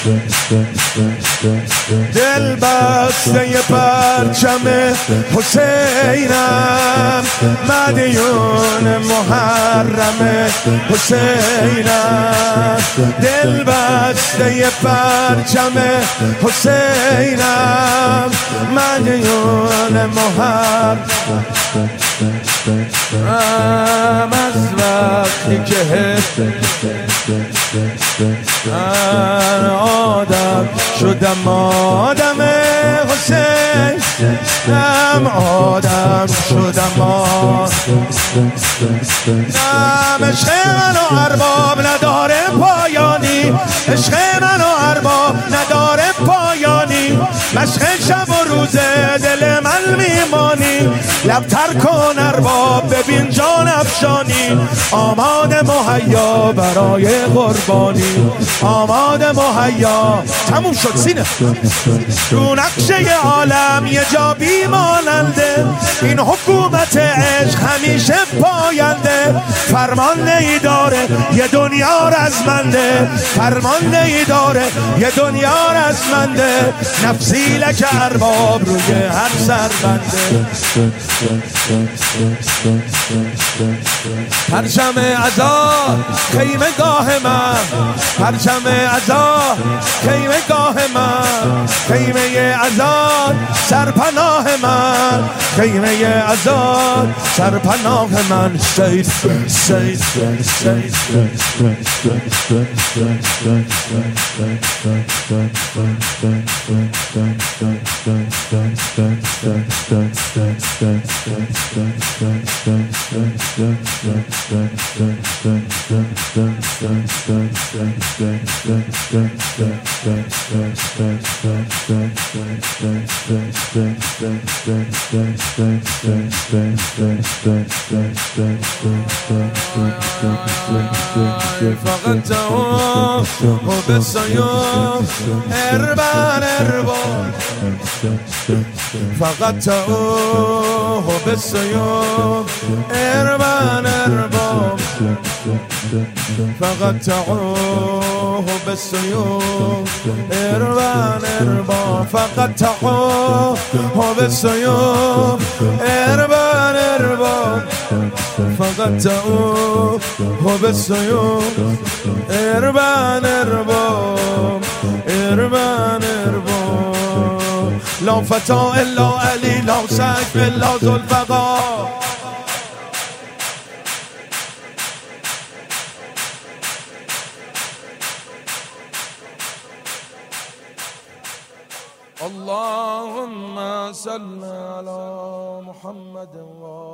دل بسته پرچم حسینم، مدیون محرم حسینم. دل بسته پرچم حسینم، مدیون محرم. از وقتی که من آدم شدم، آدم حسین، آدم شدم. عشق من و ارباب نداره پایانی، عشق من و ارباب نداره پایانی. مشق شب و روز دل من میمانی، لبتر کن ارباب ببین جان افشانی. آماده مهیا برای قربانی، آماده مهیا. تموم شد سینه. رو نقشه عالم یه جا بیماننده، این حکومت عشق همیشه پاینده. فرماندهی داره یه دنیا رزمنده، فرماندهی داره یه دنیا رزمنده. نفسی لک ارباب روی هر سر بنده. پرچم عزا خیمه گاه من، پرچم عزا خیمه گاه من. خیمه عزا سرپناه من، خیمه عزا سرپناه من. سید سید سید فقط تو و بسیار اربان اربان، فقط تو و بسیار اربان اربان. فقط تو و بسیار اربان اربان. فقط تو و بسیار اربان اربان. فقط تو و بسیار اربان اربان. اربان اربان. لا فتا الا علی، لا سیف الا ذوالفقار. اللهم صل على محمد.